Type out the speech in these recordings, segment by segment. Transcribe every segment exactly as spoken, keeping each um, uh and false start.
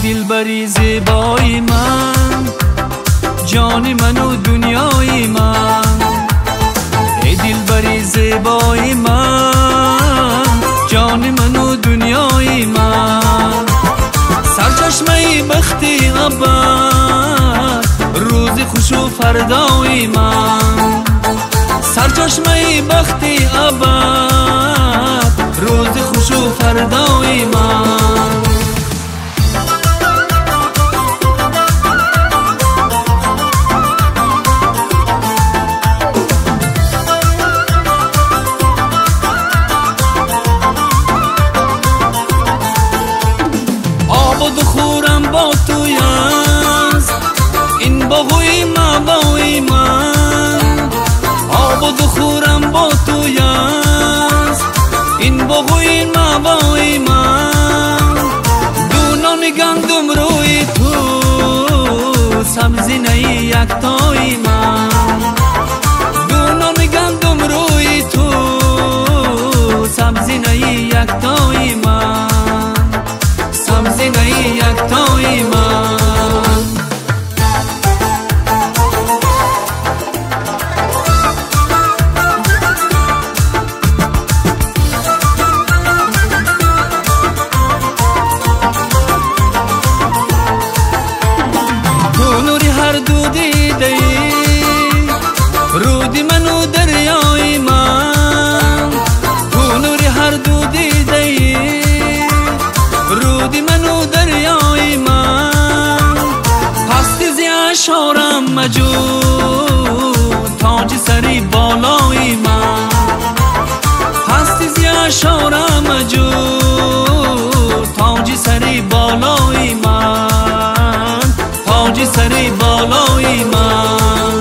دلبری زیبای من، جان من و دنیای من. ای دلبری زیبای من، جان من و دنیای من. سرچشمه بختی ابد، روز خوش و فردای من. سرچشمه بختی ابد، روز خوش و فردای من. آباد خورم با توی است، این باغوی مبای من. آباد خورم با توی است، این باغوی مبای من. دونان گندم روی تو، سبزی نه یکتای من. دونان گندم روی تو، سبزی نه یکتای من. سبزی نه یکتای من. تو نوری هر دو دیده ای، رودی من و دریای من. تو نوری هر دو دیده ای، رودی من و دریای من. پستی زی اشارم مجود، تاج سری بالای من. پستی زی اشارم مجود، تاج سری بالای من. تاج سری بالای من.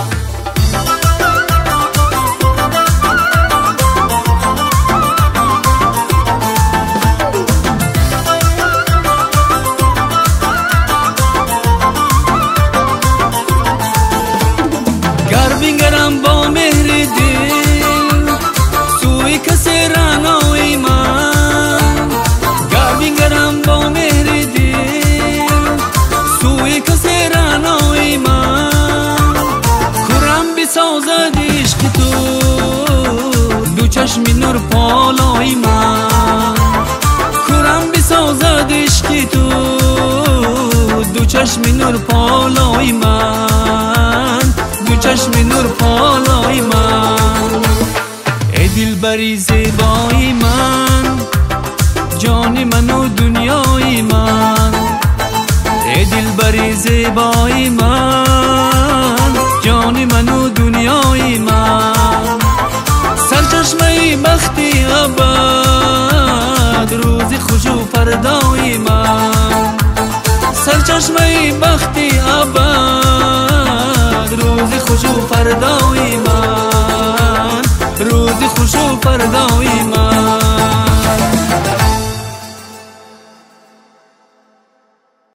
بینگرم با مهر دل، سوی کسی رانای من. گر بینگرم با مهر دل، سوی کسی رانای من. کورم بسازد عشق تو، دو چشم نور پالای من. کورم بسازد عشق تو، دو چشم نور پالای من. دو چشم نور پالای من. ای دلبری زیبای من، جان من و دنیای من. ای دلبری زیبای من، جان من و دنیای من. سرچشمه بختی ابد، روز خوش و فردای من. سرچشمه بختی ابد، روز خوش و فردای من. روز خوش و فردای من.